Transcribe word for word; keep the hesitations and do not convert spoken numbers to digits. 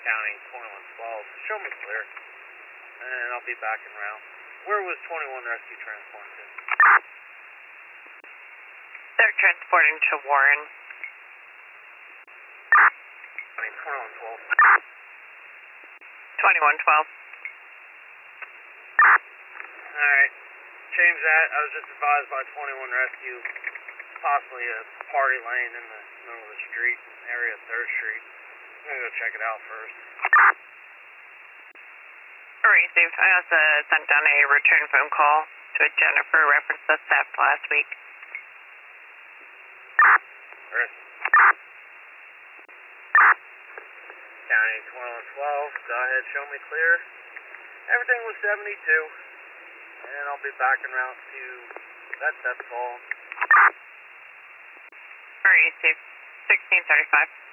County twenty-one twelve. Show me clear, and I'll be back en route. Where was twenty-one Rescue transporting to? They're transporting to Warren. I mean, twenty-one twelve. twenty-one twelve. Alright, change that. I was just advised by twenty-one Rescue, possibly a party lane in the middle of the street, area of third Street. I'm gonna go check it out first. Received. I also sent down a return phone call to a Jennifer reference the theft last week. Chris. County twenty-one twelve, go ahead, show me clear. Everything was seventy-two, and I'll be back en route to that theft call. Received. sixteen thirty-five.